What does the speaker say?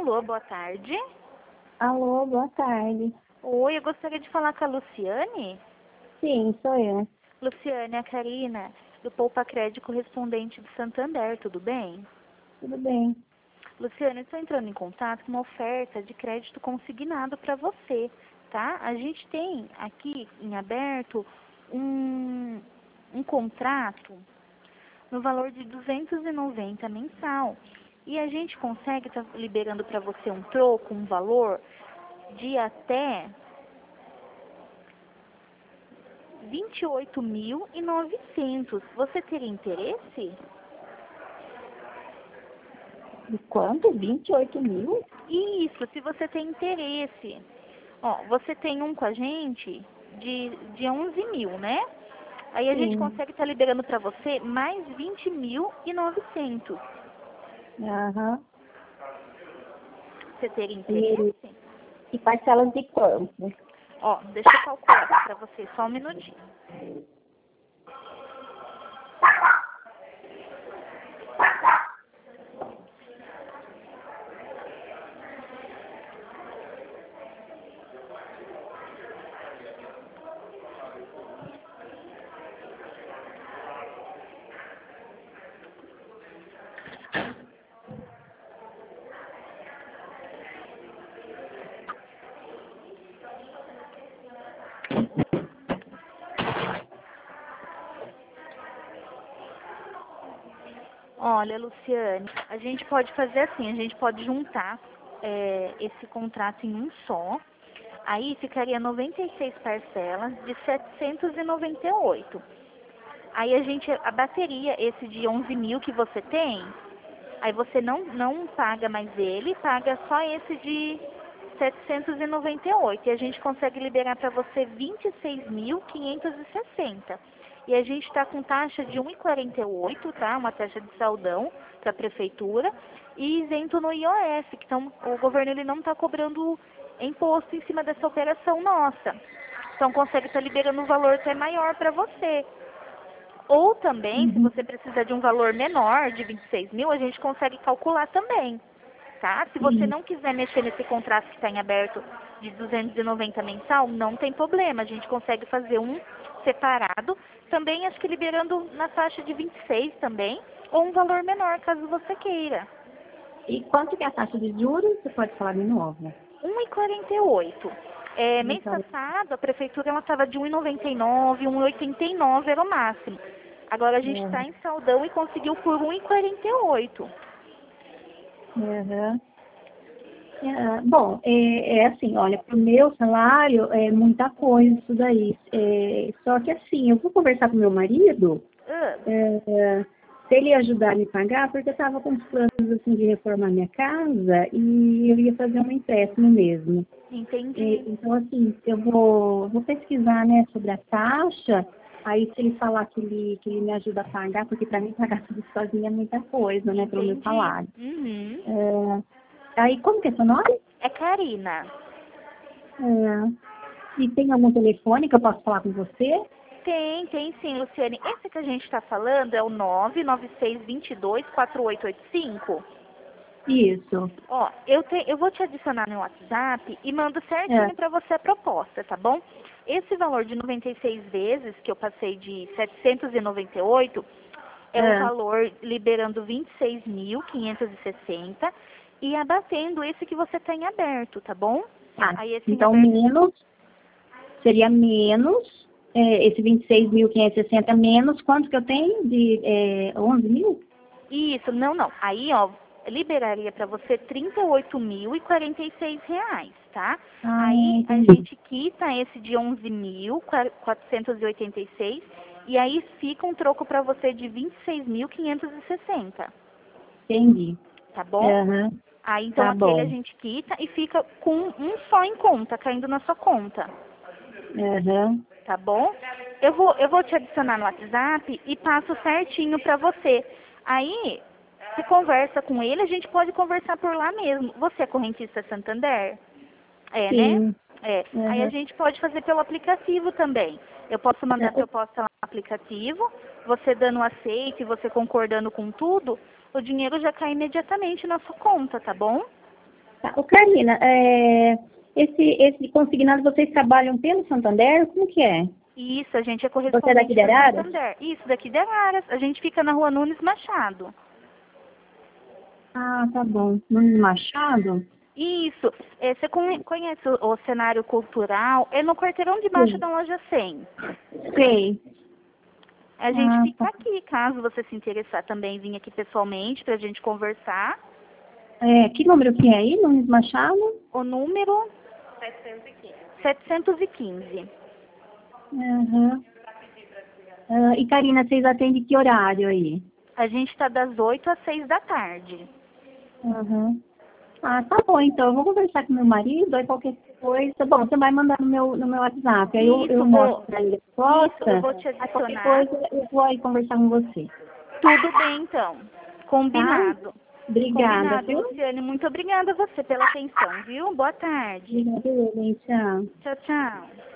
Alô, boa tarde. Alô, boa tarde. Oi, eu gostaria de falar com a Luciane. Sim, sou eu. Luciane, é a Karina, do Poupa Crédito Correspondente do Santander, tudo bem? Tudo bem. Luciane, eu estou entrando em contato com uma oferta de crédito consignado para você, tá? A gente tem aqui em aberto um contrato no valor de 290 mensal. E a gente consegue estar liberando para você um troco, um valor de até 28.900. Você teria interesse? De quanto? 28 mil? Isso, se você tem interesse. Ó, você tem um com a gente de 11 mil, né? Aí a gente Sim. consegue estar liberando para você mais 20.900. Aham. Você teria E, interesse? e parcelas de quanto? Ó, deixa eu calcular para você, só um minutinho. Olha, Luciane, a gente pode fazer assim, a gente pode juntar esse contrato em um só. Aí ficaria 96 parcelas de 798. Aí a gente abateria esse de 11 mil que você tem. Aí você não paga mais ele, paga só esse de 798. E a gente consegue liberar para você 26.560. E a gente está com taxa de 1,48, tá? Uma taxa de saldão para a prefeitura. E isento no IOF, que então, o governo ele não está cobrando imposto em cima dessa operação nossa. Então consegue estar liberando um valor até maior para você. Ou também, se Uhum. você precisar de um valor menor, de 26 mil, a gente consegue calcular também, tá? Se você Sim. não quiser mexer nesse contrato que está em aberto de 290 mensal, não tem problema. A gente consegue fazer um separado. Também acho que liberando na faixa de 26 também, ou um valor menor, caso você queira. E quanto que é a taxa de juros? Você pode falar de novo. 1,48. Mês Então, passado, a prefeitura estava de 1,99, 1,89 era o máximo. Agora a gente está em saldão e conseguiu por 1,48. aham. Bom, é assim, olha, para o meu salário é muita coisa isso daí. Só que assim, eu vou conversar com meu marido, Ah, se ele ajudar a me pagar, porque eu estava com os planos assim, de reformar minha casa e eu ia fazer um empréstimo mesmo. entendi. Então, assim, eu vou pesquisar, né, sobre a taxa, aí se ele falar que ele me ajuda a pagar, porque para mim pagar tudo sozinha é muita coisa, né, pelo meu Entendi. salário. Uhum. Aí, como que é seu nome? É Karina. E tem algum telefone que eu posso falar com você? Tem sim, Luciane. Esse que a gente está falando é o 996224885. Isso. Ó, eu vou te adicionar no WhatsApp e mando É, certinho para você a proposta, tá bom? Esse valor de 96 vezes, que eu passei de 798, é o é. valor liberando 26.560 e abatendo esse que você tem aberto, tá bom? Tá. Aí esse em Então, aberto, seria menos, esse 26.560 menos, quanto que eu tenho? De 11 mil? isso, não. Aí, ó, liberaria para você R$ 38.046, tá? Ah, Aí a entendi. gente quita esse de 11.486 e aí fica um troco para você de 26.560, Entendi. tá bom? Aham, Aí então tá aquele a bom. gente quita e fica com um só em conta, caindo na sua conta, Aham. tá bom? Eu vou te adicionar no WhatsApp e passo certinho para você. Aí você conversa com ele, a gente pode conversar por lá mesmo. Você é correntista Santander? É, né? Sim. É. Aí a Aham. gente pode fazer pelo aplicativo também. Eu posso mandar a É, proposta lá no aplicativo, você dando o aceite, você concordando com tudo, o dinheiro já cai imediatamente na sua conta, tá bom? Tá. Ô, Karina, esse consignado, vocês trabalham pelo Santander? Como que é? Isso, a gente é Você é correspondente daqui de do Araras? Santander. Isso, daqui de Araras. A gente fica na rua Nunes Machado. Ah, tá bom. Nunes Machado? Isso. Você conhece o cenário cultural? É no quarteirão de baixo Sim. da loja 100. Sei. A gente Ah, fica tá. aqui, caso você se interessar também, vir aqui pessoalmente pra gente conversar. Que número que é aí, Nunes Machado? O número 715. Aham. E, Karina, vocês atendem que horário aí? A gente está das 8 às 6 da tarde. Aham. Ah, tá bom, então. Eu vou conversar com meu marido, aí qualquer coisa. Bom, você vai mandar no meu WhatsApp. Aí eu Isso, mostro pra ele a isso, eu resposta. vou te Aí qualquer adicionar. coisa eu vou aí conversar com você. Tudo bem, então. Tá? Combinado. Obrigada, Combinado, viu? Luciane. Muito obrigada a você pela atenção, viu? Boa tarde. Obrigada, tchau. Tchau, tchau.